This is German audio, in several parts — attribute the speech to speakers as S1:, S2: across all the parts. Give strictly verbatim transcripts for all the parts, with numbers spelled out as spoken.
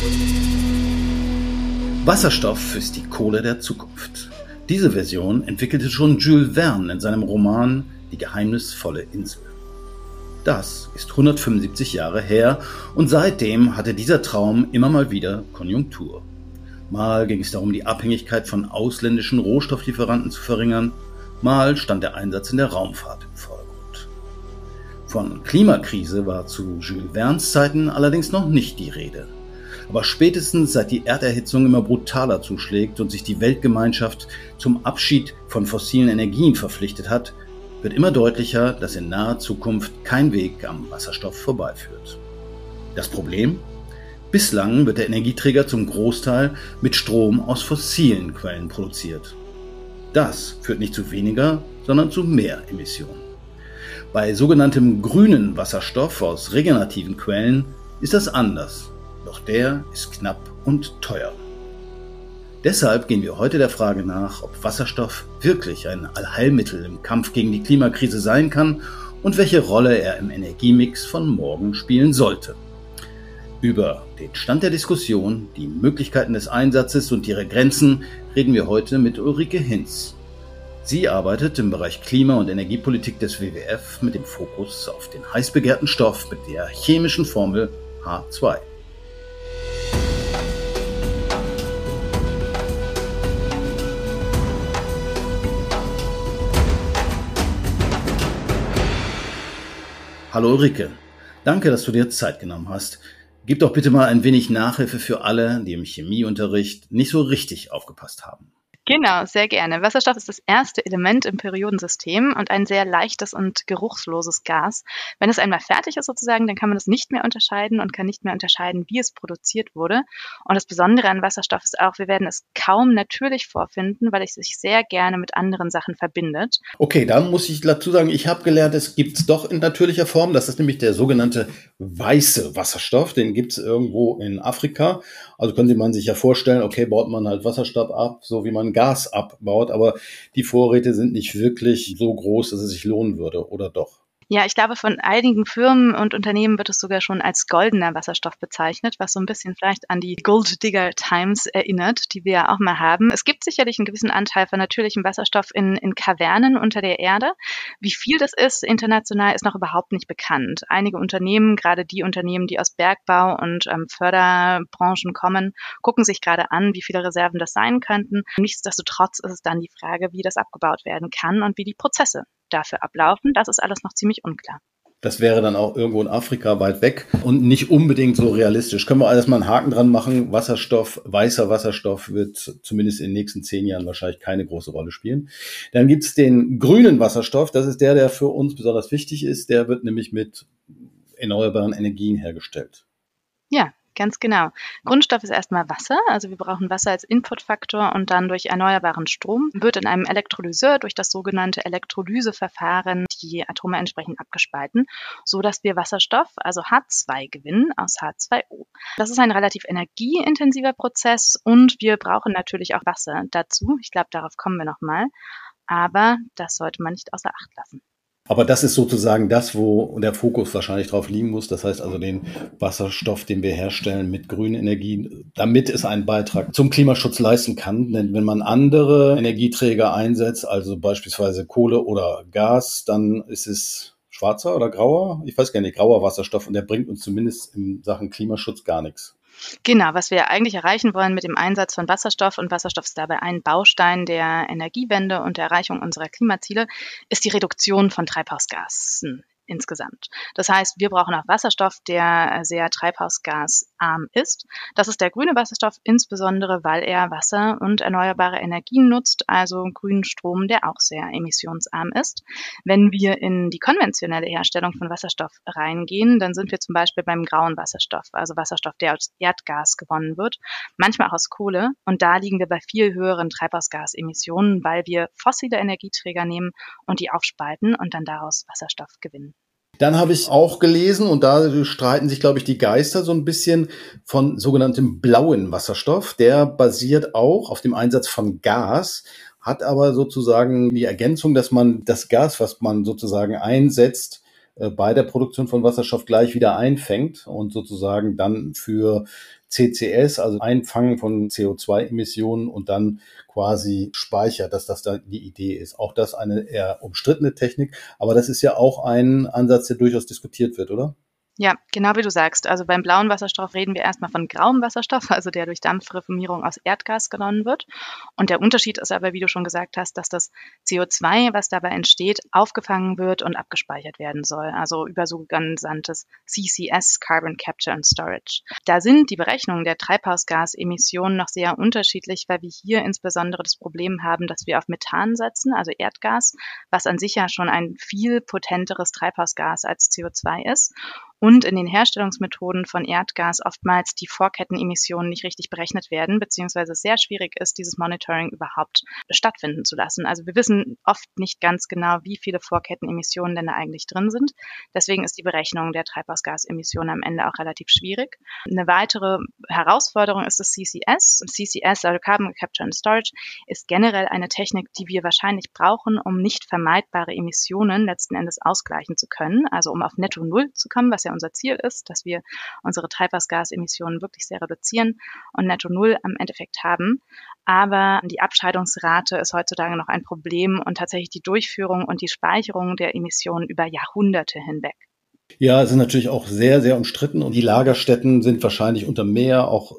S1: Wasserstoff ist die Kohle der Zukunft. Diese Version entwickelte schon Jules Verne in seinem Roman Die geheimnisvolle Insel. Das ist hundertfünfundsiebzig Jahre her und seitdem hatte dieser Traum immer mal wieder Konjunktur. Mal ging es darum, die Abhängigkeit von ausländischen Rohstofflieferanten zu verringern, mal stand der Einsatz in der Raumfahrt im Vordergrund. Von Klimakrise war zu Jules Vernes Zeiten allerdings noch nicht die Rede. Aber spätestens seit die Erderhitzung immer brutaler zuschlägt und sich die Weltgemeinschaft zum Abschied von fossilen Energien verpflichtet hat, wird immer deutlicher, dass in naher Zukunft kein Weg am Wasserstoff vorbeiführt. Das Problem? Bislang wird der Energieträger zum Großteil mit Strom aus fossilen Quellen produziert. Das führt nicht zu weniger, sondern zu mehr Emissionen. Bei sogenanntem grünen Wasserstoff aus regenerativen Quellen ist das anders. Doch der ist knapp und teuer. Deshalb gehen wir heute der Frage nach, ob Wasserstoff wirklich ein Allheilmittel im Kampf gegen die Klimakrise sein kann und welche Rolle er im Energiemix von morgen spielen sollte. Über den Stand der Diskussion, die Möglichkeiten des Einsatzes und ihre Grenzen reden wir heute mit Ulrike Hinz. Sie arbeitet im Bereich Klima- und Energiepolitik des W W F mit dem Fokus auf den heiß begehrten Stoff mit der chemischen Formel H zwei. Hallo Ulrike, danke, dass du dir Zeit genommen hast. Gib doch bitte mal ein wenig Nachhilfe für alle, die im Chemieunterricht nicht so richtig aufgepasst haben.
S2: Genau, sehr gerne. Wasserstoff ist das erste Element im Periodensystem und ein sehr leichtes und geruchsloses Gas. Wenn es einmal fertig ist sozusagen, dann kann man es nicht mehr unterscheiden und kann nicht mehr unterscheiden, wie es produziert wurde. Und das Besondere an Wasserstoff ist auch, wir werden es kaum natürlich vorfinden, weil es sich sehr gerne mit anderen Sachen verbindet.
S1: Okay, da muss ich dazu sagen, ich habe gelernt, es gibt es doch in natürlicher Form. Das ist nämlich der sogenannte weiße Wasserstoff. Den gibt es irgendwo in Afrika. Also könnte man sich ja vorstellen, okay, baut man halt Wasserstoff ab, so wie man Gas abbaut, aber die Vorräte sind nicht wirklich so groß, dass es sich lohnen würde, oder doch?
S2: Ja, ich glaube, von einigen Firmen und Unternehmen wird es sogar schon als goldener Wasserstoff bezeichnet, was so ein bisschen vielleicht an die Gold Digger Times erinnert, die wir ja auch mal haben. Es gibt sicherlich einen gewissen Anteil von natürlichem Wasserstoff in, in Kavernen unter der Erde. Wie viel das ist international, ist noch überhaupt nicht bekannt. Einige Unternehmen, gerade die Unternehmen, die aus Bergbau und ähm, Förderbranchen kommen, gucken sich gerade an, wie viele Reserven das sein könnten. Nichtsdestotrotz ist es dann die Frage, wie das abgebaut werden kann und wie die Prozesse dafür ablaufen. Das ist alles noch ziemlich unklar.
S1: Das wäre dann auch irgendwo in Afrika weit weg und nicht unbedingt so realistisch. Können wir alles mal einen Haken dran machen? Wasserstoff, weißer Wasserstoff wird zumindest in den nächsten zehn Jahren wahrscheinlich keine große Rolle spielen. Dann gibt es den grünen Wasserstoff. Das ist der, der für uns besonders wichtig ist. Der wird nämlich mit erneuerbaren Energien hergestellt.
S2: Ja, ganz genau. Grundstoff ist erstmal Wasser, also wir brauchen Wasser als Inputfaktor und dann durch erneuerbaren Strom wird in einem Elektrolyseur durch das sogenannte Elektrolyseverfahren die Atome entsprechend abgespalten, so dass wir Wasserstoff, also H zwei gewinnen aus H zwei O. Das ist ein relativ energieintensiver Prozess und wir brauchen natürlich auch Wasser dazu. Ich glaube, darauf kommen wir nochmal, aber das sollte man nicht außer Acht lassen.
S1: Aber das ist sozusagen das, wo der Fokus wahrscheinlich drauf liegen muss. Das heißt also den Wasserstoff, den wir herstellen mit grünen Energien, damit es einen Beitrag zum Klimaschutz leisten kann. Denn wenn man andere Energieträger einsetzt, also beispielsweise Kohle oder Gas, dann ist es schwarzer oder grauer? Ich weiß gar nicht, grauer Wasserstoff und der bringt uns zumindest in Sachen Klimaschutz gar nichts.
S2: Genau, was wir eigentlich erreichen wollen mit dem Einsatz von Wasserstoff, und Wasserstoff ist dabei ein Baustein der Energiewende und der Erreichung unserer Klimaziele, ist die Reduktion von Treibhausgasen insgesamt. Das heißt, wir brauchen auch Wasserstoff, der sehr treibhausgasarm ist. Das ist der grüne Wasserstoff, insbesondere weil er Wasser und erneuerbare Energien nutzt, also grünen Strom, der auch sehr emissionsarm ist. Wenn wir in die konventionelle Herstellung von Wasserstoff reingehen, dann sind wir zum Beispiel beim grauen Wasserstoff, also Wasserstoff, der aus Erdgas gewonnen wird, manchmal auch aus Kohle. Und da liegen wir bei viel höheren Treibhausgasemissionen, weil wir fossile Energieträger nehmen und die aufspalten und dann daraus Wasserstoff gewinnen.
S1: Dann habe ich auch gelesen, und da streiten sich, glaube ich, die Geister so ein bisschen, von sogenanntem blauen Wasserstoff. Der basiert auch auf dem Einsatz von Gas, hat aber sozusagen die Ergänzung, dass man das Gas, was man sozusagen einsetzt, äh, bei der Produktion von Wasserstoff gleich wieder einfängt und sozusagen dann für C C S, also Einfangen von C O zwei Emissionen und dann quasi speichert, dass das da die Idee ist. Auch das eine eher umstrittene Technik, aber das ist ja auch ein Ansatz, der durchaus diskutiert wird, oder?
S2: Ja, genau wie du sagst. Also beim blauen Wasserstoff reden wir erstmal von grauem Wasserstoff, also der durch Dampfreformierung aus Erdgas gewonnen wird. Und der Unterschied ist aber, wie du schon gesagt hast, dass das C O zwei, was dabei entsteht, aufgefangen wird und abgespeichert werden soll, also über sogenanntes C C S, Carbon Capture and Storage. Da sind die Berechnungen der Treibhausgasemissionen noch sehr unterschiedlich, weil wir hier insbesondere das Problem haben, dass wir auf Methan setzen, also Erdgas, was an sich ja schon ein viel potenteres Treibhausgas als C O zwei ist. Und in den Herstellungsmethoden von Erdgas oftmals die Vorkettenemissionen nicht richtig berechnet werden, beziehungsweise es sehr schwierig ist, dieses Monitoring überhaupt stattfinden zu lassen. Also wir wissen oft nicht ganz genau, wie viele Vorkettenemissionen denn da eigentlich drin sind. Deswegen ist die Berechnung der Treibhausgasemissionen am Ende auch relativ schwierig. Eine weitere Herausforderung ist das C C S. C C S, also Carbon Capture and Storage, ist generell eine Technik, die wir wahrscheinlich brauchen, um nicht vermeidbare Emissionen letzten Endes ausgleichen zu können, also um auf Netto Null zu kommen, was ja unser Ziel ist, dass wir unsere Treibhausgasemissionen wirklich sehr reduzieren und Netto Null am Endeffekt haben. Aber die Abscheidungsrate ist heutzutage noch ein Problem und tatsächlich die Durchführung und die Speicherung der Emissionen über Jahrhunderte hinweg.
S1: Ja, es ist natürlich auch sehr, sehr umstritten und die Lagerstätten sind wahrscheinlich unter Meer auch.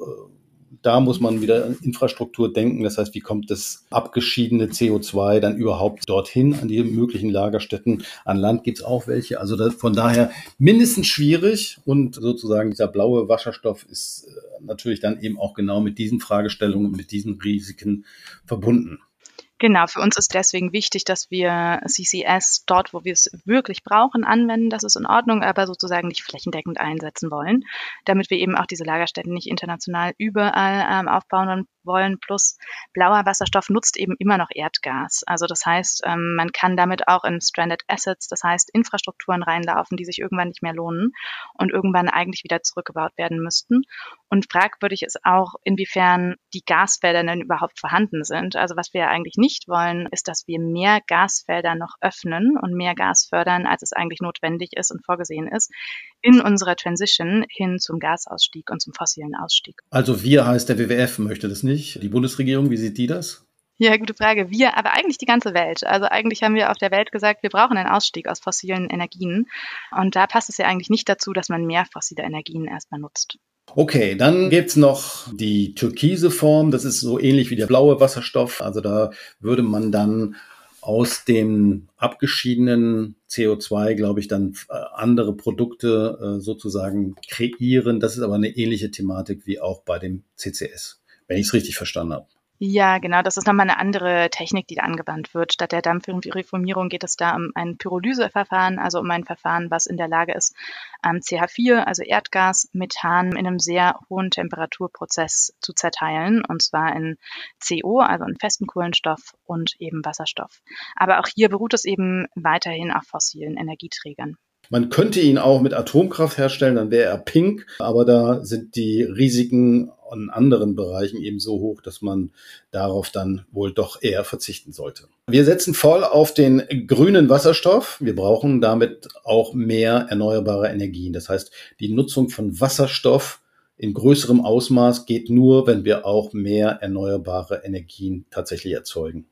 S1: Da muss man wieder an Infrastruktur denken. Das heißt, wie kommt das abgeschiedene C O zwei dann überhaupt dorthin, an die möglichen Lagerstätten? An Land gibt es auch welche. Also das, von daher mindestens schwierig. Und sozusagen dieser blaue Wasserstoff ist natürlich dann eben auch genau mit diesen Fragestellungen und mit diesen Risiken verbunden.
S2: Genau, für uns ist deswegen wichtig, dass wir C C S dort, wo wir es wirklich brauchen, anwenden. Das ist in Ordnung, aber sozusagen nicht flächendeckend einsetzen wollen, damit wir eben auch diese Lagerstätten nicht international überall ähm, aufbauen wollen. Plus blauer Wasserstoff nutzt eben immer noch Erdgas. Also das heißt, ähm, man kann damit auch in Stranded Assets, das heißt Infrastrukturen reinlaufen, die sich irgendwann nicht mehr lohnen und irgendwann eigentlich wieder zurückgebaut werden müssten. Und fragwürdig ist auch, inwiefern die Gasfelder denn überhaupt vorhanden sind. Also was wir ja eigentlich nicht wollen, ist, dass wir mehr Gasfelder noch öffnen und mehr Gas fördern, als es eigentlich notwendig ist und vorgesehen ist, in unserer Transition hin zum Gasausstieg und zum fossilen Ausstieg.
S1: Also wir heißt der W W F möchte das nicht. Die Bundesregierung, wie sieht die das?
S2: Ja, gute Frage. Wir, aber eigentlich die ganze Welt. Also eigentlich haben wir auf der Welt gesagt, wir brauchen einen Ausstieg aus fossilen Energien. Und da passt es ja eigentlich nicht dazu, dass man mehr fossile Energien erstmal nutzt.
S1: Okay, dann gibt's noch die türkise Form. Das ist so ähnlich wie der blaue Wasserstoff. Also da würde man dann aus dem abgeschiedenen C O zwei, glaube ich, dann andere Produkte sozusagen kreieren. Das ist aber eine ähnliche Thematik wie auch bei dem C C S, wenn ich es richtig verstanden habe.
S2: Ja, genau. Das ist nochmal eine andere Technik, die da angewandt wird. Statt der Dampfreformierung geht es da um ein Pyrolyseverfahren, also um ein Verfahren, was in der Lage ist, C H vier, also Erdgas, Methan in einem sehr hohen Temperaturprozess zu zerteilen, und zwar in C O, also in festen Kohlenstoff und eben Wasserstoff. Aber auch hier beruht es eben weiterhin auf fossilen Energieträgern.
S1: Man könnte ihn auch mit Atomkraft herstellen, dann wäre er pink, aber da sind die Risiken in anderen Bereichen eben so hoch, dass man darauf dann wohl doch eher verzichten sollte. Wir setzen voll auf den grünen Wasserstoff. Wir brauchen damit auch mehr erneuerbare Energien. Das heißt, die Nutzung von Wasserstoff in größerem Ausmaß geht nur, wenn wir auch mehr erneuerbare Energien tatsächlich erzeugen.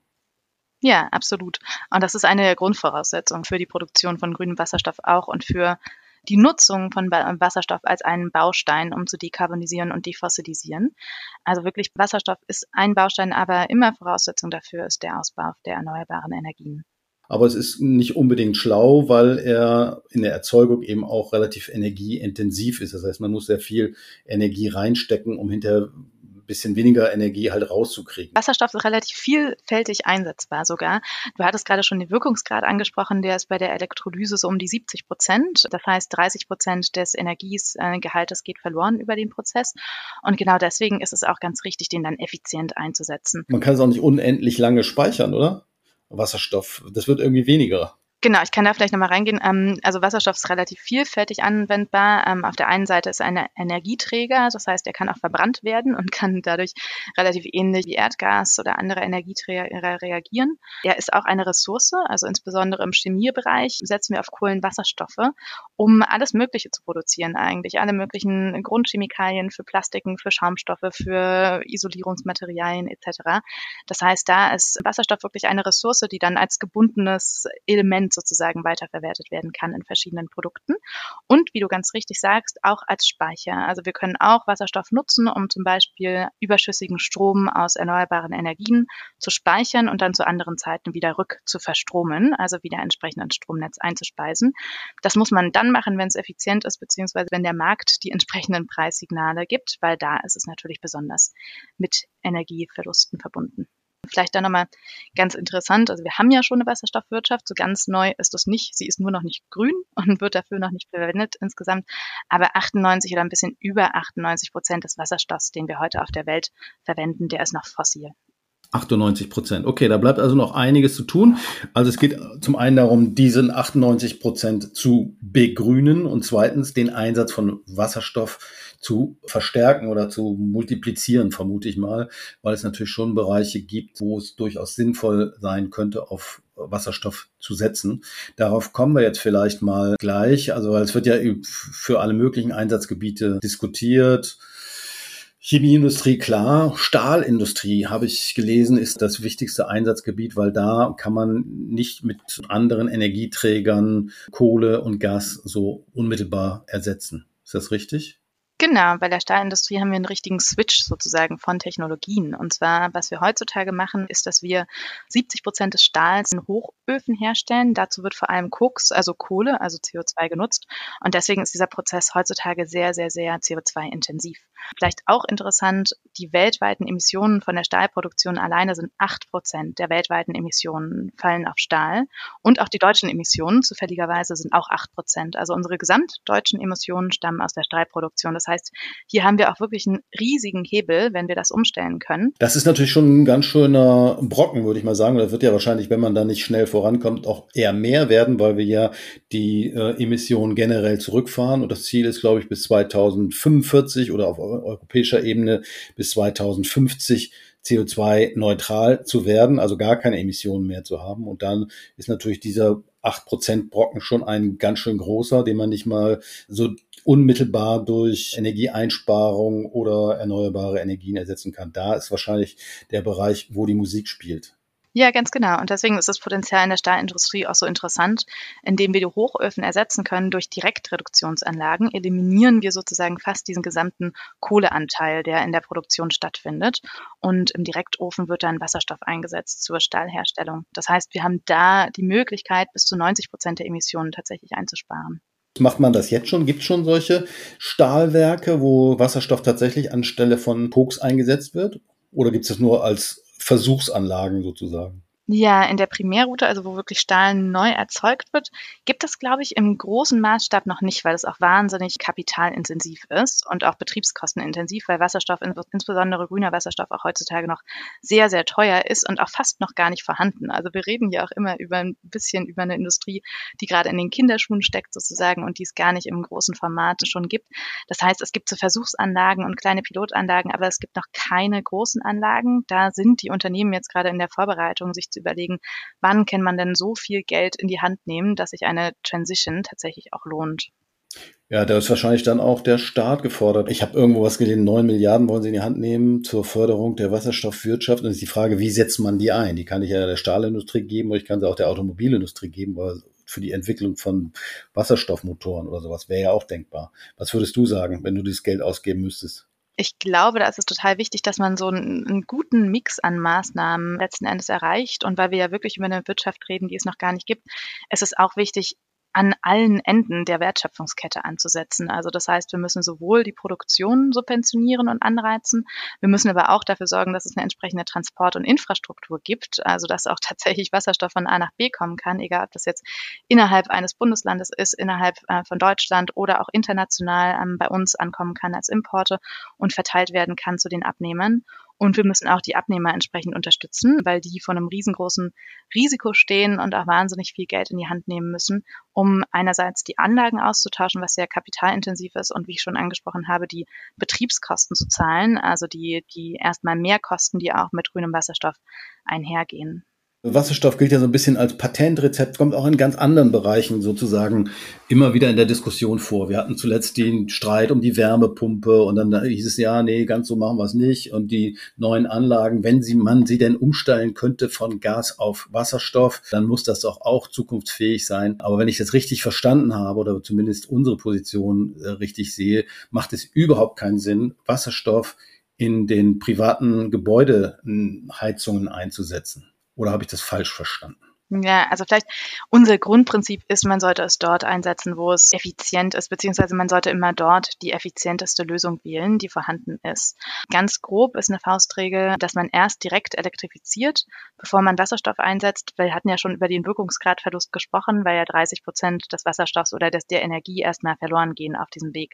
S2: Ja, absolut. Und das ist eine Grundvoraussetzung für die Produktion von grünem Wasserstoff auch und für die Nutzung von Wasserstoff als einen Baustein, um zu dekarbonisieren und defossilisieren. Also wirklich, Wasserstoff ist ein Baustein, aber immer Voraussetzung dafür ist der Ausbau der erneuerbaren Energien.
S1: Aber es ist nicht unbedingt schlau, weil er in der Erzeugung eben auch relativ energieintensiv ist. Das heißt, man muss sehr viel Energie reinstecken, um hinterher bisschen weniger Energie halt rauszukriegen.
S2: Wasserstoff ist relativ vielfältig einsetzbar sogar. Du hattest gerade schon den Wirkungsgrad angesprochen, der ist bei der Elektrolyse so um die siebzig Prozent. Das heißt, dreißig Prozent des Energiegehaltes geht verloren über den Prozess. Und genau deswegen ist es auch ganz richtig, den dann effizient einzusetzen.
S1: Man kann es auch nicht unendlich lange speichern, oder? Wasserstoff, das wird irgendwie weniger.
S2: Genau, ich kann da vielleicht noch mal reingehen. Ähm, also Wasserstoff ist relativ vielfältig anwendbar. Ähm, auf der einen Seite ist er ein Energieträger, das heißt, er kann auch verbrannt werden und kann dadurch relativ ähnlich wie Erdgas oder andere Energieträger reagieren. Er ist auch eine Ressource, also insbesondere im Chemiebereich setzen wir auf Kohlenwasserstoffe, um alles Mögliche zu produzieren eigentlich. Alle möglichen Grundchemikalien für Plastiken, für Schaumstoffe, für Isolierungsmaterialien et cetera. Das heißt, da ist Wasserstoff wirklich eine Ressource, die dann als gebundenes Element sozusagen weiterverwertet werden kann in verschiedenen Produkten. Und wie du ganz richtig sagst, auch als Speicher. Also wir können auch Wasserstoff nutzen, um zum Beispiel überschüssigen Strom aus erneuerbaren Energien zu speichern und dann zu anderen Zeiten wieder rück zu verstromen, also wieder entsprechend ins Stromnetz einzuspeisen. Das muss man dann machen, wenn es effizient ist, beziehungsweise wenn der Markt die entsprechenden Preissignale gibt, weil da ist es natürlich besonders mit Energieverlusten verbunden. Vielleicht da nochmal ganz interessant, also wir haben ja schon eine Wasserstoffwirtschaft, so ganz neu ist das nicht, sie ist nur noch nicht grün und wird dafür noch nicht verwendet insgesamt, aber achtundneunzig oder ein bisschen über achtundneunzig Prozent des Wasserstoffs, den wir heute auf der Welt verwenden, der ist noch fossil.
S1: achtundneunzig Prozent. Okay, da bleibt also noch einiges zu tun. Also es geht zum einen darum, diesen achtundneunzig Prozent zu begrünen und zweitens den Einsatz von Wasserstoff zu verstärken oder zu multiplizieren, vermute ich mal, weil es natürlich schon Bereiche gibt, wo es durchaus sinnvoll sein könnte, auf Wasserstoff zu setzen. Darauf kommen wir jetzt vielleicht mal gleich, also weil es wird ja für alle möglichen Einsatzgebiete diskutiert. Chemieindustrie, klar. Stahlindustrie, habe ich gelesen, ist das wichtigste Einsatzgebiet, weil da kann man nicht mit anderen Energieträgern Kohle und Gas so unmittelbar ersetzen. Ist das richtig?
S2: Genau, bei der Stahlindustrie haben wir einen richtigen Switch sozusagen von Technologien. Und zwar, was wir heutzutage machen, ist, dass wir siebzig Prozent des Stahls in Hochöfen herstellen. Dazu wird vor allem Koks, also Kohle, also C O zwei genutzt. Und deswegen ist dieser Prozess heutzutage sehr, sehr, sehr C O zwei intensiv. Vielleicht auch interessant, die weltweiten Emissionen von der Stahlproduktion alleine sind acht Prozent der weltweiten Emissionen fallen auf Stahl. Und auch die deutschen Emissionen zufälligerweise sind auch acht Prozent. Also unsere gesamtdeutschen Emissionen stammen aus der Stahlproduktion. Das heißt, hier haben wir auch wirklich einen riesigen Hebel, wenn wir das umstellen können.
S1: Das ist natürlich schon ein ganz schöner Brocken, würde ich mal sagen. Das wird ja wahrscheinlich, wenn man da nicht schnell vorankommt, auch eher mehr werden, weil wir ja die äh, Emissionen generell zurückfahren. Und das Ziel ist, glaube ich, bis zweitausendfünfundvierzig oder auf europäischer Ebene bis zweitausendfünfzig C O zwei neutral zu werden, also gar keine Emissionen mehr zu haben. Und dann ist natürlich dieser acht Prozent Brocken schon ein ganz schön großer, den man nicht mal so unmittelbar durch Energieeinsparung oder erneuerbare Energien ersetzen kann. Da ist wahrscheinlich der Bereich, wo die Musik spielt.
S2: Ja, ganz genau. Und deswegen ist das Potenzial in der Stahlindustrie auch so interessant. Indem wir die Hochöfen ersetzen können durch Direktreduktionsanlagen, eliminieren wir sozusagen fast diesen gesamten Kohleanteil, der in der Produktion stattfindet. Und im Direktofen wird dann Wasserstoff eingesetzt zur Stahlherstellung. Das heißt, wir haben da die Möglichkeit, bis zu neunzig Prozent der Emissionen tatsächlich einzusparen.
S1: Macht man das jetzt schon? Gibt es schon solche Stahlwerke, wo Wasserstoff tatsächlich anstelle von Koks eingesetzt wird? Oder gibt es das nur als Versuchsanlagen sozusagen?
S2: Ja, in der Primärroute, also wo wirklich Stahl neu erzeugt wird, gibt es, glaube ich, im großen Maßstab noch nicht, weil es auch wahnsinnig kapitalintensiv ist und auch betriebskostenintensiv, weil Wasserstoff, insbesondere grüner Wasserstoff, auch heutzutage noch sehr, sehr teuer ist und auch fast noch gar nicht vorhanden. Also wir reden hier auch immer über ein bisschen über eine Industrie, die gerade in den Kinderschuhen steckt sozusagen und die es gar nicht im großen Format schon gibt. Das heißt, es gibt so Versuchsanlagen und kleine Pilotanlagen, aber es gibt noch keine großen Anlagen. Da sind die Unternehmen jetzt gerade in der Vorbereitung, sich zu überlegen, wann kann man denn so viel Geld in die Hand nehmen, dass sich eine Transition tatsächlich auch lohnt.
S1: Ja, da ist wahrscheinlich dann auch der Staat gefordert. Ich habe irgendwo was gelesen, neun Milliarden wollen sie in die Hand nehmen zur Förderung der Wasserstoffwirtschaft. Und es ist die Frage, wie setzt man die ein? Die kann ich ja der Stahlindustrie geben oder ich kann sie auch der Automobilindustrie geben, weil für die Entwicklung von Wasserstoffmotoren oder sowas wäre ja auch denkbar. Was würdest du sagen, wenn du dieses Geld ausgeben müsstest?
S2: Ich glaube, da ist es total wichtig, dass man so einen, einen guten Mix an Maßnahmen letzten Endes erreicht. Und weil wir ja wirklich über eine Wirtschaft reden, die es noch gar nicht gibt, ist es auch wichtig, an allen Enden der Wertschöpfungskette anzusetzen. Also das heißt, wir müssen sowohl die Produktion subventionieren und anreizen, wir müssen aber auch dafür sorgen, dass es eine entsprechende Transport- und Infrastruktur gibt, also dass auch tatsächlich Wasserstoff von A nach B kommen kann, egal ob das jetzt innerhalb eines Bundeslandes ist, innerhalb äh, von Deutschland oder auch international ähm, bei uns ankommen kann als Importe und verteilt werden kann zu den Abnehmern. Und wir müssen auch die Abnehmer entsprechend unterstützen, weil die vor einem riesengroßen Risiko stehen und auch wahnsinnig viel Geld in die Hand nehmen müssen, um einerseits die Anlagen auszutauschen, was sehr kapitalintensiv ist und wie ich schon angesprochen habe, die Betriebskosten zu zahlen, also die, die erstmal Mehrkosten, die auch mit grünem Wasserstoff einhergehen.
S1: Wasserstoff gilt ja so ein bisschen als Patentrezept, kommt auch in ganz anderen Bereichen sozusagen immer wieder in der Diskussion vor. Wir hatten zuletzt den Streit um die Wärmepumpe und dann hieß es, ja, nee, ganz so machen wir es nicht. Und die neuen Anlagen, wenn sie, man sie denn umstellen könnte von Gas auf Wasserstoff, dann muss das doch auch zukunftsfähig sein. Aber wenn ich das richtig verstanden habe oder zumindest unsere Position äh, richtig sehe, macht es überhaupt keinen Sinn, Wasserstoff in den privaten Gebäudeheizungen einzusetzen. Oder habe ich das falsch verstanden?
S2: Ja, also vielleicht unser Grundprinzip ist, man sollte es dort einsetzen, wo es effizient ist, beziehungsweise man sollte immer dort die effizienteste Lösung wählen, die vorhanden ist. Ganz grob ist eine Faustregel, dass man erst direkt elektrifiziert, bevor man Wasserstoff einsetzt. Wir hatten ja schon über den Wirkungsgradverlust gesprochen, weil ja dreißig Prozent des Wasserstoffs oder des, der Energie erstmal verloren gehen auf diesem Weg.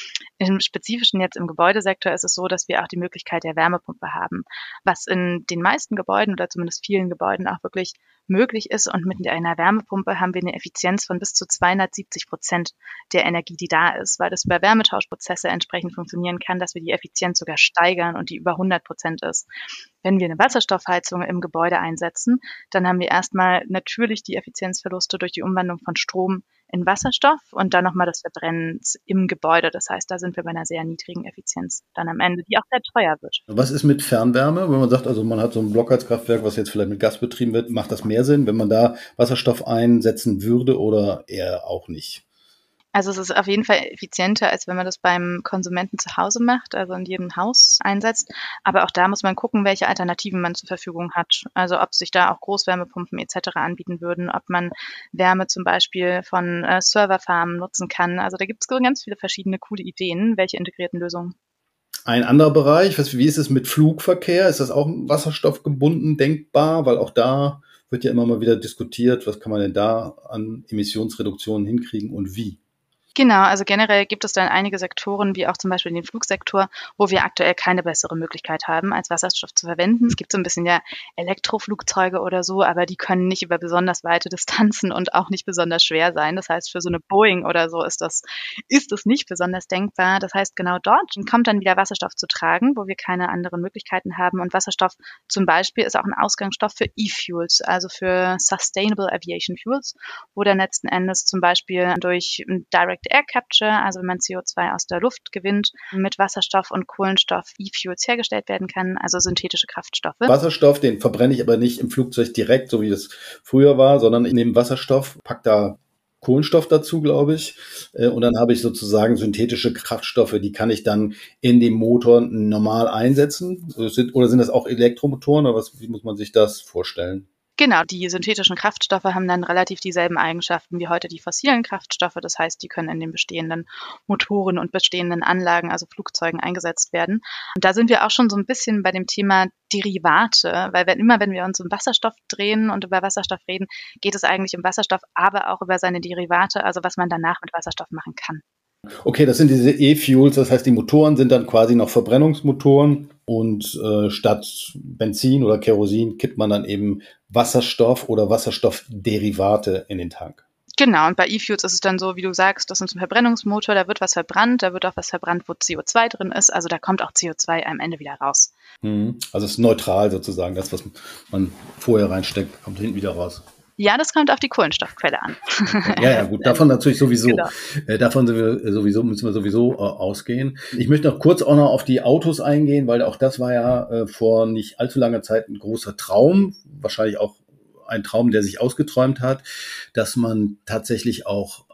S2: Im Spezifischen jetzt im Gebäudesektor ist es so, dass wir auch die Möglichkeit der Wärmepumpe haben, was in den meisten Gebäuden oder zumindest vielen Gebäuden auch wirklich möglich ist. Und mit einer Wärmepumpe haben wir eine Effizienz von bis zu zweihundertsiebzig Prozent der Energie, die da ist, weil das über Wärmetauschprozesse entsprechend funktionieren kann, dass wir die Effizienz sogar steigern und die über hundert Prozent ist. Wenn wir eine Wasserstoffheizung im Gebäude einsetzen, dann haben wir erstmal natürlich die Effizienzverluste durch die Umwandlung von Strom in Wasserstoff und dann nochmal das Verbrennen im Gebäude. Das heißt, da sind wir bei einer sehr niedrigen Effizienz dann am Ende, die auch sehr teuer wird.
S1: Was ist mit Fernwärme? Wenn man sagt, also man hat so ein Blockheizkraftwerk, was jetzt vielleicht mit Gas betrieben wird, macht das mehr Sinn, wenn man da Wasserstoff einsetzen würde oder eher auch nicht?
S2: Also es ist auf jeden Fall effizienter, als wenn man das beim Konsumenten zu Hause macht, also in jedem Haus einsetzt. Aber auch da muss man gucken, welche Alternativen man zur Verfügung hat. Also ob sich da auch Großwärmepumpen et cetera anbieten würden, ob man Wärme zum Beispiel von äh, Serverfarmen nutzen kann. Also da gibt es ganz viele verschiedene coole Ideen, welche integrierten Lösungen.
S1: Ein anderer Bereich, was, wie ist es mit Flugverkehr? Ist das auch wasserstoffgebunden denkbar? Weil auch da wird ja immer mal wieder diskutiert, was kann man denn da an Emissionsreduktionen hinkriegen und wie?
S2: Genau, also generell gibt es dann einige Sektoren, wie auch zum Beispiel den Flugsektor, wo wir aktuell keine bessere Möglichkeit haben, als Wasserstoff zu verwenden. Es gibt so ein bisschen ja Elektroflugzeuge oder so, aber die können nicht über besonders weite Distanzen und auch nicht besonders schwer sein. Das heißt, für so eine Boeing oder so ist das, ist das nicht besonders denkbar. Das heißt, genau dort kommt dann wieder Wasserstoff zu tragen, wo wir keine anderen Möglichkeiten haben. Und Wasserstoff zum Beispiel ist auch ein Ausgangsstoff für E-Fuels, also für Sustainable Aviation Fuels, wo dann letzten Endes zum Beispiel durch Direct Air Capture, also wenn man C O zwei aus der Luft gewinnt, mit Wasserstoff und Kohlenstoff E-Fuels hergestellt werden kann, also synthetische Kraftstoffe.
S1: Wasserstoff, den verbrenne ich aber nicht im Flugzeug direkt, so wie das früher war, sondern ich nehme Wasserstoff, pack da Kohlenstoff dazu, glaube ich, und dann habe ich sozusagen synthetische Kraftstoffe, die kann ich dann in dem Motor normal einsetzen. Oder sind das auch Elektromotoren, oder was, wie muss man sich das vorstellen?
S2: Genau, die synthetischen Kraftstoffe haben dann relativ dieselben Eigenschaften wie heute die fossilen Kraftstoffe. Das heißt, die können in den bestehenden Motoren und bestehenden Anlagen, also Flugzeugen, eingesetzt werden. Und da sind wir auch schon so ein bisschen bei dem Thema Derivate, weil wenn, immer wenn wir uns um Wasserstoff drehen und über Wasserstoff reden, geht es eigentlich um Wasserstoff, aber auch über seine Derivate, also was man danach mit Wasserstoff machen kann.
S1: Okay, das sind diese E-Fuels, das heißt, die Motoren sind dann quasi noch Verbrennungsmotoren und äh, statt Benzin oder Kerosin kippt man dann eben Wasserstoff oder Wasserstoffderivate in den Tank.
S2: Genau, und bei E-Fuels ist es dann so, wie du sagst, das ist ein Verbrennungsmotor, da wird was verbrannt, da wird auch was verbrannt, wo C O zwei drin ist, also da kommt auch C O zwei am Ende wieder raus.
S1: Mhm. Also es ist neutral sozusagen, das, was man vorher reinsteckt, kommt hinten wieder raus.
S2: Ja, das kommt auf die Kohlenstoffquelle an.
S1: Ja, ja, gut, davon natürlich sowieso.
S2: Genau.
S1: Äh, davon sind wir sowieso, müssen wir sowieso äh, ausgehen. Ich möchte noch kurz auch noch auf die Autos eingehen, weil auch das war ja äh, vor nicht allzu langer Zeit ein großer Traum, wahrscheinlich auch ein Traum, der sich ausgeträumt hat, dass man tatsächlich auch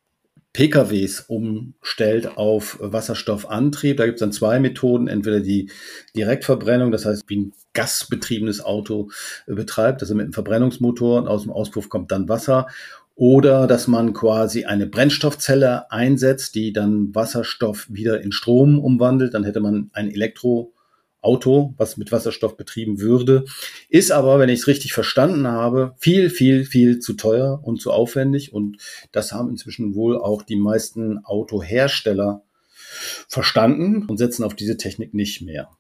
S1: P K Ws umstellt auf Wasserstoffantrieb. Da gibt es dann zwei Methoden, entweder die Direktverbrennung, das heißt wie ein gasbetriebenes Auto betreibt, also mit einem Verbrennungsmotor und aus dem Auspuff kommt dann Wasser, oder dass man quasi eine Brennstoffzelle einsetzt, die dann Wasserstoff wieder in Strom umwandelt, dann hätte man ein Elektroauto, was mit Wasserstoff betrieben würde, ist aber, wenn ich es richtig verstanden habe, viel, viel, viel zu teuer und zu aufwendig und das haben inzwischen wohl auch die meisten Autohersteller verstanden und setzen auf diese Technik nicht mehr.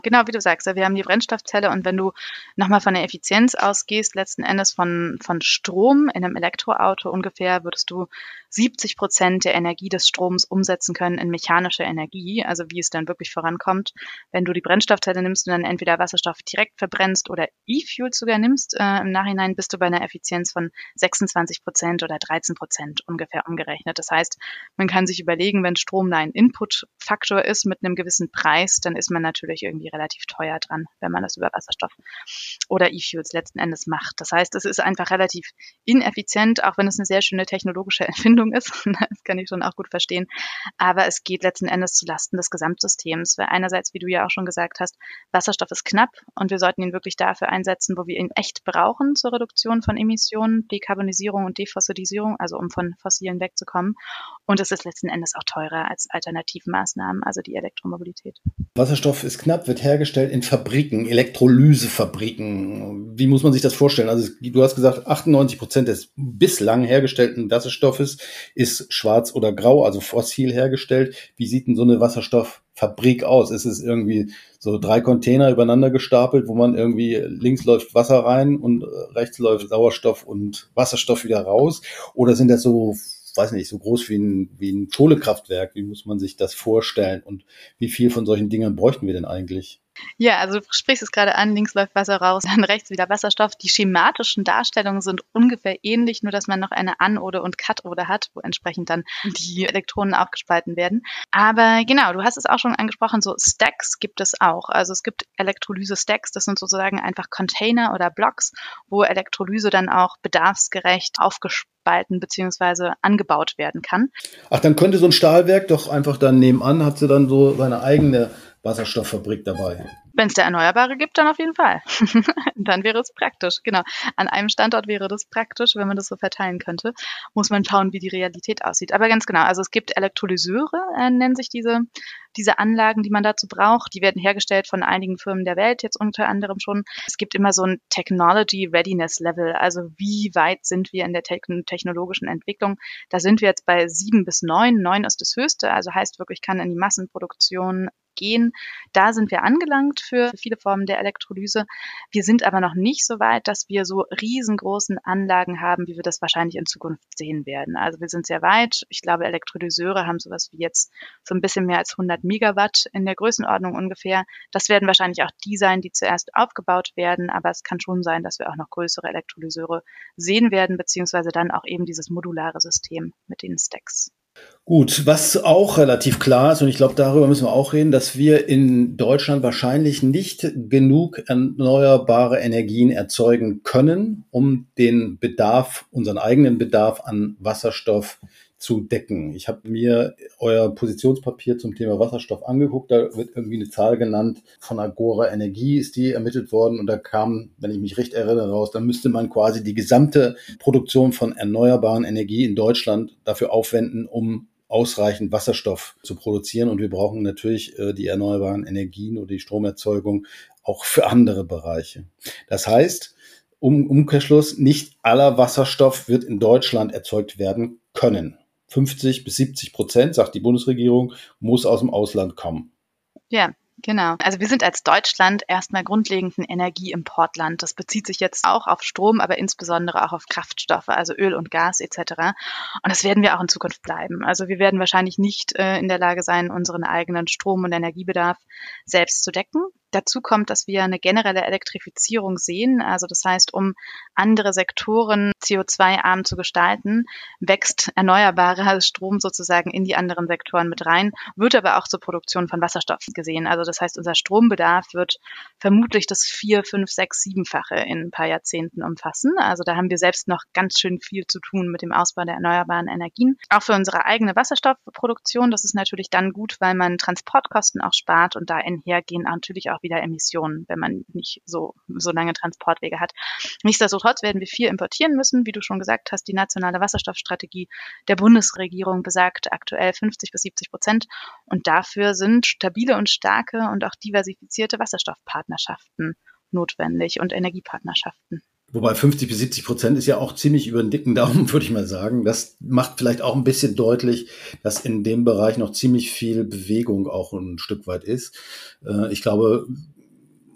S2: genau wie du sagst. Wir haben die Brennstoffzelle und wenn du nochmal von der Effizienz ausgehst, letzten Endes von, von Strom in einem Elektroauto ungefähr, würdest du siebzig Prozent der Energie des Stroms umsetzen können in mechanische Energie, also wie es dann wirklich vorankommt. Wenn du die Brennstoffzelle nimmst und dann entweder Wasserstoff direkt verbrennst oder E-Fuel sogar nimmst, äh, im Nachhinein bist du bei einer Effizienz von sechsundzwanzig Prozent oder dreizehn Prozent ungefähr umgerechnet. Das heißt, man kann sich überlegen, wenn Strom ein Inputfaktor ist mit einem gewissen Preis, dann ist man natürlich irgendwie relativ teuer dran, wenn man das über Wasserstoff oder E-Fuels letzten Endes macht. Das heißt, es ist einfach relativ ineffizient, auch wenn es eine sehr schöne technologische Erfindung ist. Das kann ich schon auch gut verstehen. Aber es geht letzten Endes zu Lasten des Gesamtsystems, weil einerseits, wie du ja auch schon gesagt hast, Wasserstoff ist knapp und wir sollten ihn wirklich dafür einsetzen, wo wir ihn echt brauchen zur Reduktion von Emissionen, Dekarbonisierung und Defossilisierung, also um von Fossilen wegzukommen. Und es ist letzten Endes auch teurer als Alternativmaßnahmen, also die Elektromobilität.
S1: Wasserstoff ist knapp, wird hergestellt in Fabriken, Elektrolysefabriken. Wie muss man sich das vorstellen? Also du hast gesagt, achtundneunzig Prozent des bislang hergestellten Wasserstoffes ist schwarz oder grau, also fossil hergestellt. Wie sieht denn so eine Wasserstofffabrik aus? Ist es irgendwie so drei Container übereinander gestapelt, wo man irgendwie links läuft Wasser rein und rechts läuft Sauerstoff und Wasserstoff wieder raus? Oder sind das so, weiß nicht, so groß wie ein, wie ein Kohlekraftwerk? Wie muss man sich das vorstellen? Und wie viel von solchen Dingern bräuchten wir denn eigentlich?
S2: Ja, also du sprichst es gerade an, links läuft Wasser raus, dann rechts wieder Wasserstoff. Die schematischen Darstellungen sind ungefähr ähnlich, nur dass man noch eine Anode und Kathode hat, wo entsprechend dann die Elektronen aufgespalten werden. Aber genau, du hast es auch schon angesprochen, so Stacks gibt es auch. Also es gibt Elektrolyse-Stacks, das sind sozusagen einfach Container oder Blocks, wo Elektrolyse dann auch bedarfsgerecht aufgespalten bzw. angebaut werden kann.
S1: Ach, dann könnte so ein Stahlwerk doch einfach dann nebenan, hat sie dann so seine eigene Wasserstofffabrik dabei.
S2: Wenn es der Erneuerbare gibt, dann auf jeden Fall. Dann wäre es praktisch, genau. An einem Standort wäre das praktisch, wenn man das so verteilen könnte. Muss man schauen, wie die Realität aussieht. Aber ganz genau, also es gibt Elektrolyseure, äh, nennen sich diese, diese Anlagen, die man dazu braucht. Die werden hergestellt von einigen Firmen der Welt, jetzt unter anderem schon. Es gibt immer so ein Technology Readiness Level, also wie weit sind wir in der te- technologischen Entwicklung. Da sind wir jetzt bei sieben bis neun. Neun ist das Höchste, also heißt wirklich, kann in die Massenproduktion gehen. Da sind wir angelangt für viele Formen der Elektrolyse. Wir sind aber noch nicht so weit, dass wir so riesengroßen Anlagen haben, wie wir das wahrscheinlich in Zukunft sehen werden. Also wir sind sehr weit. Ich glaube, Elektrolyseure haben sowas wie jetzt so ein bisschen mehr als hundert Megawatt in der Größenordnung ungefähr. Das werden wahrscheinlich auch die sein, die zuerst aufgebaut werden. Aber es kann schon sein, dass wir auch noch größere Elektrolyseure sehen werden, beziehungsweise dann auch eben dieses modulare System mit den Stacks.
S1: Gut, was auch relativ klar ist, und ich glaube, darüber müssen wir auch reden, dass wir in Deutschland wahrscheinlich nicht genug erneuerbare Energien erzeugen können, um den Bedarf, unseren eigenen Bedarf an Wasserstoff zu decken. Ich habe mir euer Positionspapier zum Thema Wasserstoff angeguckt, da wird irgendwie eine Zahl genannt, von Agora Energie ist die ermittelt worden und da kam, wenn ich mich recht erinnere, raus, da müsste man quasi die gesamte Produktion von erneuerbaren Energie in Deutschland dafür aufwenden, um ausreichend Wasserstoff zu produzieren. Und wir brauchen natürlich äh, die erneuerbaren Energien oder die Stromerzeugung auch für andere Bereiche. Das heißt, um Umkehrschluss, nicht aller Wasserstoff wird in Deutschland erzeugt werden können. fünfzig bis siebzig Prozent, sagt die Bundesregierung, muss aus dem Ausland kommen.
S2: Ja, genau. Also wir sind als Deutschland erstmal grundlegend ein Energieimportland. Das bezieht sich jetzt auch auf Strom, aber insbesondere auch auf Kraftstoffe, also Öl und Gas et cetera. Und das werden wir auch in Zukunft bleiben. Also wir werden wahrscheinlich nicht äh, in der Lage sein, unseren eigenen Strom- und Energiebedarf selbst zu decken. Dazu kommt, dass wir eine generelle Elektrifizierung sehen. Also das heißt, um andere Sektoren C O zwei arm zu gestalten, wächst erneuerbarer Strom sozusagen in die anderen Sektoren mit rein, wird aber auch zur Produktion von Wasserstoff gesehen. Also das heißt, unser Strombedarf wird vermutlich das vier, fünf, sechs, siebenfache in ein paar Jahrzehnten umfassen. Also da haben wir selbst noch ganz schön viel zu tun mit dem Ausbau der erneuerbaren Energien. Auch für unsere eigene Wasserstoffproduktion, das ist natürlich dann gut, weil man Transportkosten auch spart und da einhergehen natürlich auch wieder Emissionen, wenn man nicht so, so lange Transportwege hat. Nichtsdestotrotz werden wir viel importieren müssen. Wie du schon gesagt hast, die nationale Wasserstoffstrategie der Bundesregierung besagt aktuell fünfzig bis siebzig Prozent. Und dafür sind stabile und starke und auch diversifizierte Wasserstoffpartnerschaften notwendig und Energiepartnerschaften.
S1: Wobei fünfzig bis siebzig Prozent ist ja auch ziemlich über den dicken Daumen, würde ich mal sagen. Das macht vielleicht auch ein bisschen deutlich, dass in dem Bereich noch ziemlich viel Bewegung auch ein Stück weit ist. Ich glaube,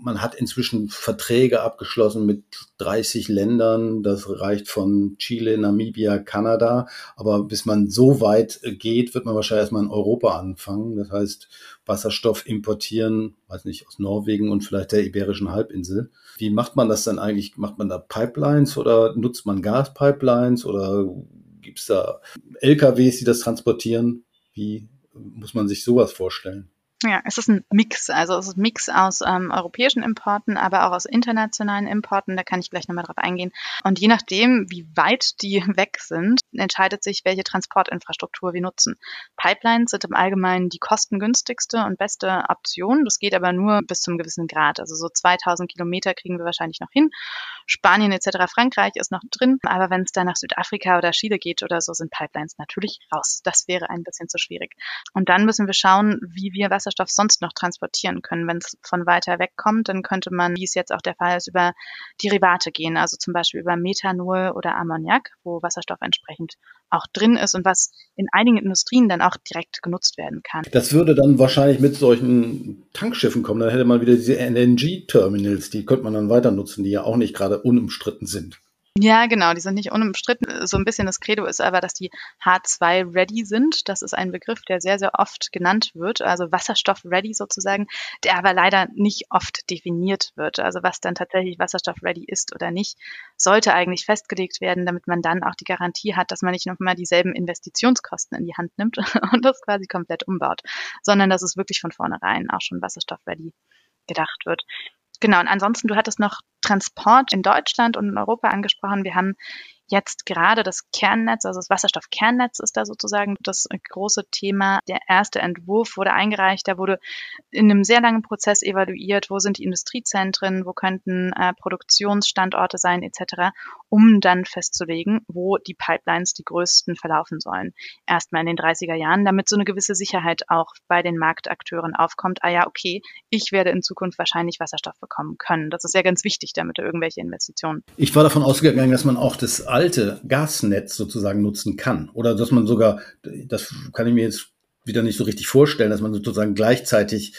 S1: man hat inzwischen Verträge abgeschlossen mit dreißig Ländern. Das reicht von Chile, Namibia, Kanada. Aber bis man so weit geht, wird man wahrscheinlich erstmal in Europa anfangen. Das heißt, Wasserstoff importieren, weiß nicht, aus Norwegen und vielleicht der Iberischen Halbinsel. Wie macht man das dann eigentlich? Macht man da Pipelines oder nutzt man Gaspipelines oder gibt es da L K Ws, die das transportieren? Wie muss man sich sowas vorstellen?
S2: Ja, es ist ein Mix. Also es ist ein Mix aus ähm, europäischen Importen, aber auch aus internationalen Importen. Da kann ich gleich nochmal drauf eingehen. Und je nachdem, wie weit die weg sind, entscheidet sich, welche Transportinfrastruktur wir nutzen. Pipelines sind im Allgemeinen die kostengünstigste und beste Option. Das geht aber nur bis zum gewissen Grad. Also so zweitausend Kilometer kriegen wir wahrscheinlich noch hin. Spanien et cetera, Frankreich ist noch drin. Aber wenn es dann nach Südafrika oder Chile geht oder so, sind Pipelines natürlich raus. Das wäre ein bisschen zu schwierig. Und dann müssen wir schauen, wie wir Wasserstoff sonst noch transportieren können. Wenn es von weiter weg kommt, dann könnte man, wie es jetzt auch der Fall ist, über Derivate gehen, also zum Beispiel über Methanol oder Ammoniak, wo Wasserstoff entsprechend auch drin ist und was in einigen Industrien dann auch direkt genutzt werden kann.
S1: Das würde dann wahrscheinlich mit solchen Tankschiffen kommen. Dann hätte man wieder diese L N G-Terminals, die könnte man dann weiter nutzen, die ja auch nicht gerade unumstritten sind.
S2: Ja, genau, die sind nicht unumstritten. So ein bisschen das Credo ist aber, dass die H zwei ready sind. Das ist ein Begriff, der sehr, sehr oft genannt wird, also Wasserstoff-ready sozusagen, der aber leider nicht oft definiert wird. Also was dann tatsächlich Wasserstoff-ready ist oder nicht, sollte eigentlich festgelegt werden, damit man dann auch die Garantie hat, dass man nicht nochmal dieselben Investitionskosten in die Hand nimmt und das quasi komplett umbaut, sondern dass es wirklich von vornherein auch schon Wasserstoff-ready gedacht wird. Genau, und ansonsten, du hattest noch Transport in Deutschland und in Europa angesprochen. Wir haben jetzt gerade das Kernnetz, also das Wasserstoffkernnetz ist da sozusagen das große Thema. Der erste Entwurf wurde eingereicht, da wurde in einem sehr langen Prozess evaluiert, wo sind die Industriezentren, wo könnten äh, Produktionsstandorte sein et cetera, um dann festzulegen, wo die Pipelines die größten verlaufen sollen. Erstmal in den dreißiger Jahren, damit so eine gewisse Sicherheit auch bei den Marktakteuren aufkommt. Ah ja, okay, ich werde in Zukunft wahrscheinlich Wasserstoff bekommen können. Das ist ja ganz wichtig, damit irgendwelche Investitionen.
S1: Ich war davon ausgegangen, dass man auch das alte Gasnetz sozusagen nutzen kann. Oder dass man sogar, das kann ich mir jetzt wieder nicht so richtig vorstellen, dass man sozusagen gleichzeitig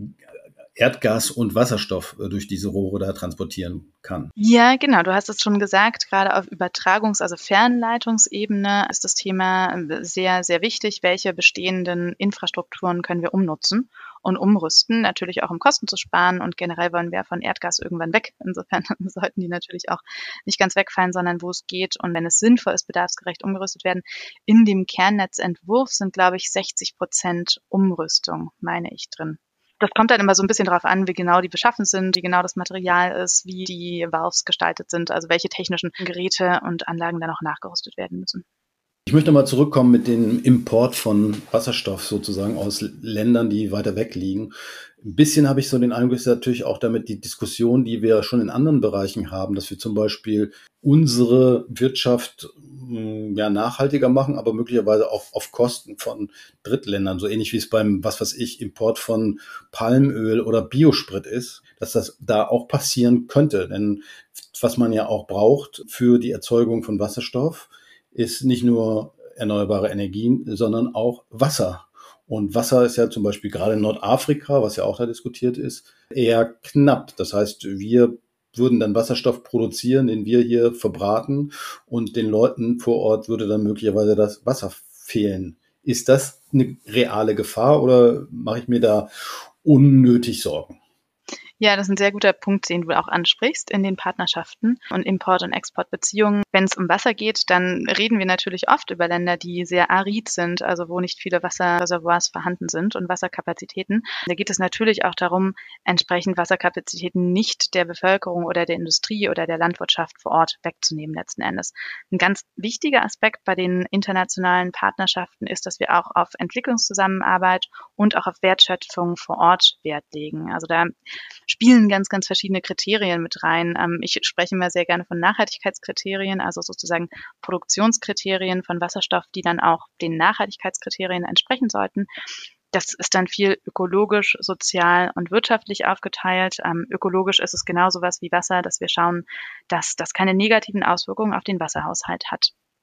S1: Erdgas und Wasserstoff durch diese Rohre da transportieren kann.
S2: Ja, genau. Du hast es schon gesagt, gerade auf Übertragungs-, also Fernleitungsebene ist das Thema sehr, sehr wichtig. Welche bestehenden Infrastrukturen können wir umnutzen und umrüsten? Natürlich auch, um Kosten zu sparen. Und generell wollen wir von Erdgas irgendwann weg. Insofern sollten die natürlich auch nicht ganz wegfallen, sondern wo es geht und wenn es sinnvoll ist, bedarfsgerecht umgerüstet werden. In dem Kernnetzentwurf sind, glaube ich, sechzig Prozent Umrüstung, meine ich, drin. Das kommt dann immer so ein bisschen darauf an, wie genau die beschaffen sind, wie genau das Material ist, wie die Valves gestaltet sind, also welche technischen Geräte und Anlagen dann auch nachgerüstet werden müssen.
S1: Ich möchte mal zurückkommen mit dem Import von Wasserstoff sozusagen aus Ländern, die weiter weg liegen. Ein bisschen habe ich so den Eindruck, ist natürlich auch damit die Diskussion, die wir schon in anderen Bereichen haben, dass wir zum Beispiel unsere Wirtschaft ja nachhaltiger machen, aber möglicherweise auch auf Kosten von Drittländern, so ähnlich wie es beim, was weiß ich, Import von Palmöl oder Biosprit ist, dass das da auch passieren könnte. Denn was man ja auch braucht für die Erzeugung von Wasserstoff, ist nicht nur erneuerbare Energien, sondern auch Wasser. Und Wasser ist ja zum Beispiel gerade in Nordafrika, was ja auch da diskutiert ist, eher knapp. Das heißt, wir würden dann Wasserstoff produzieren, den wir hier verbraten und den Leuten vor Ort würde dann möglicherweise das Wasser fehlen. Ist das eine reale Gefahr oder mache ich mir da unnötig Sorgen?
S2: Ja, das ist ein sehr guter Punkt, den du auch ansprichst in den Partnerschaften und Import- und Exportbeziehungen. Wenn es um Wasser geht, dann reden wir natürlich oft über Länder, die sehr arid sind, also wo nicht viele Wasserreservoirs vorhanden sind und Wasserkapazitäten. Da geht es natürlich auch darum, entsprechend Wasserkapazitäten nicht der Bevölkerung oder der Industrie oder der Landwirtschaft vor Ort wegzunehmen letzten Endes. Ein ganz wichtiger Aspekt bei den internationalen Partnerschaften ist, dass wir auch auf Entwicklungszusammenarbeit und auch auf Wertschöpfung vor Ort Wert legen. Also da spielen ganz, ganz verschiedene Kriterien mit rein. Ich spreche immer sehr gerne von Nachhaltigkeitskriterien, also sozusagen Produktionskriterien von Wasserstoff, die dann auch den Nachhaltigkeitskriterien entsprechen sollten. Das ist dann viel ökologisch, sozial und wirtschaftlich aufgeteilt. Ähm, ökologisch ist es genauso was wie Wasser, dass wir schauen, dass das keine negativen Auswirkungen auf den Wasserhaushalt hat.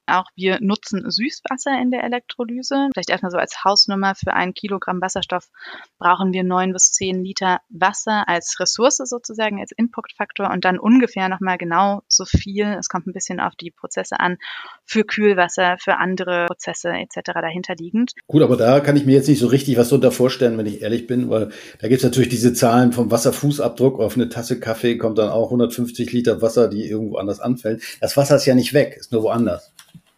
S2: Auch wir nutzen Süßwasser in der Elektrolyse. Vielleicht erstmal so als Hausnummer: Für ein Kilogramm Wasserstoff brauchen wir neun bis zehn Liter Wasser als Ressource sozusagen, als Inputfaktor, und dann ungefähr nochmal genau so viel, es kommt ein bisschen auf die Prozesse an, für Kühlwasser, für andere Prozesse et cetera dahinter liegend.
S1: Gut, aber da kann ich mir jetzt nicht so richtig was drunter vorstellen, wenn ich ehrlich bin, weil da gibt es natürlich diese Zahlen vom Wasserfußabdruck. Auf eine Tasse Kaffee kommt dann auch hundertfünfzig Liter Wasser, die irgendwo anders anfällt. Das Wasser ist ja nicht weg, ist nur woanders.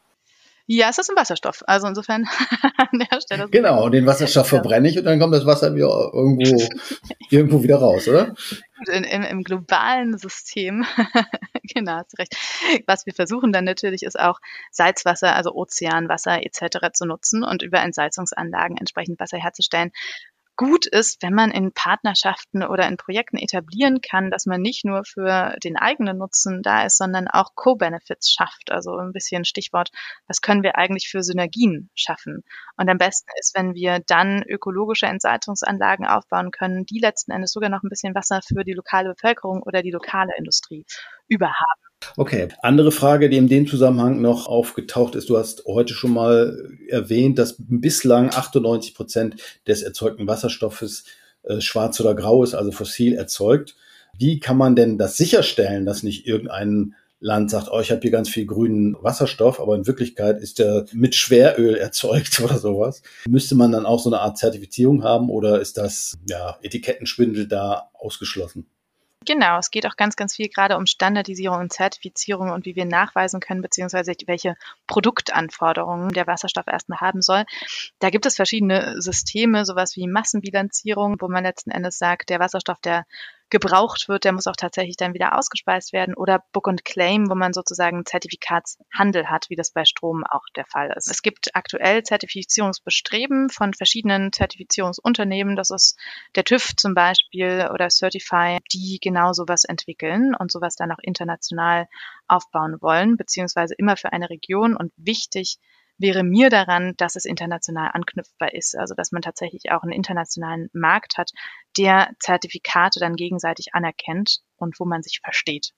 S2: Ja, es ist ein Wasserstoff. Also insofern an der Stelle.
S1: Genau, und den Wasserstoff verbrenne ich und dann kommt das Wasser wieder irgendwo, irgendwo wieder raus, oder?
S2: In, im, im globalen System, genau, hast du recht. Was wir versuchen dann natürlich ist auch Salzwasser, also Ozeanwasser et cetera zu nutzen und über Entsalzungsanlagen entsprechend Wasser herzustellen. Gut ist, wenn man in Partnerschaften oder in Projekten etablieren kann, dass man nicht nur für den eigenen Nutzen da ist, sondern auch Co-Benefits schafft. Also ein bisschen Stichwort, was können wir eigentlich für Synergien schaffen? Und am besten ist, wenn wir dann ökologische Entsalzungsanlagen aufbauen können, die letzten Endes sogar noch ein bisschen Wasser für die lokale Bevölkerung oder die lokale Industrie überhaben.
S1: Okay, andere Frage, die in dem Zusammenhang noch aufgetaucht ist. Du hast heute schon mal erwähnt, dass bislang achtundneunzig Prozent des erzeugten Wasserstoffes äh, schwarz oder grau ist, also fossil erzeugt. Wie kann man denn das sicherstellen, dass nicht irgendein Land sagt, oh, ich habe hier ganz viel grünen Wasserstoff, aber in Wirklichkeit ist der mit Schweröl erzeugt oder sowas? Müsste man dann auch so eine Art Zertifizierung haben oder ist das ja Etikettenschwindel da ausgeschlossen?
S2: Genau, es geht auch ganz, ganz viel gerade um Standardisierung und Zertifizierung und wie wir nachweisen können, beziehungsweise welche Produktanforderungen der Wasserstoff erstmal haben soll. Da gibt es verschiedene Systeme, sowas wie Massenbilanzierung, wo man letzten Endes sagt, der Wasserstoff, der gebraucht wird, der muss auch tatsächlich dann wieder ausgespeist werden, oder Book and Claim, wo man sozusagen Zertifikatshandel hat, wie das bei Strom auch der Fall ist. Es gibt aktuell Zertifizierungsbestreben von verschiedenen Zertifizierungsunternehmen, das ist der TÜV zum Beispiel oder Certify, die genau sowas entwickeln und sowas dann auch international aufbauen wollen, beziehungsweise immer für eine Region. Und wichtig wäre mir daran, dass es international anknüpfbar ist, also dass man tatsächlich auch einen internationalen Markt hat, der Zertifikate dann gegenseitig anerkennt und wo man sich versteht.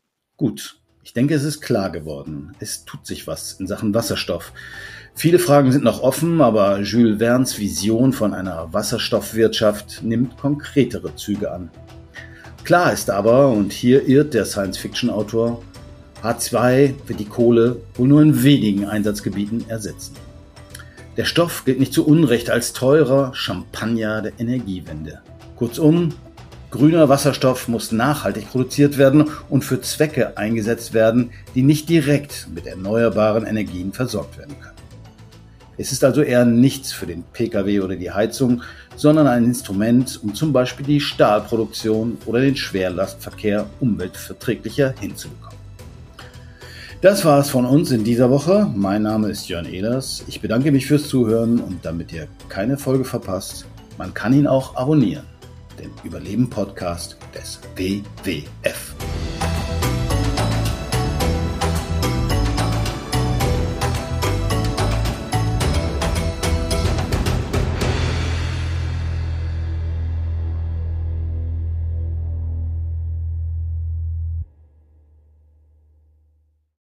S1: Gut, ich denke, es ist klar geworden. Es tut sich was in Sachen Wasserstoff. Viele Fragen sind noch offen, aber Jules Vernes Vision von einer Wasserstoffwirtschaft nimmt konkretere Züge an. Klar ist aber, und hier irrt der Science-Fiction-Autor, H zwei wird die Kohle wohl nur in wenigen Einsatzgebieten ersetzen. Der Stoff gilt nicht zu Unrecht als teurer Champagner der Energiewende. Kurzum, grüner Wasserstoff muss nachhaltig produziert werden und für Zwecke eingesetzt werden, die nicht direkt mit erneuerbaren Energien versorgt werden können. Es ist also eher nichts für den Pkw oder die Heizung, sondern ein Instrument, um zum Beispiel die Stahlproduktion oder den Schwerlastverkehr umweltverträglicher hinzubekommen. Das war es von uns in dieser Woche. Mein Name ist Jörn Ehlers. Ich bedanke mich fürs Zuhören und damit ihr keine Folge verpasst, man kann ihn auch abonnieren. Den Überleben-Podcast des W W F.